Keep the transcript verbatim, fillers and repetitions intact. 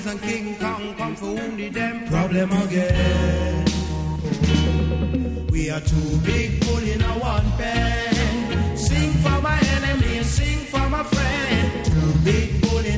and King Kong come for only them problem again. We are too big pulling a one pen. Sing for my enemy, sing for my friend. Too big pulling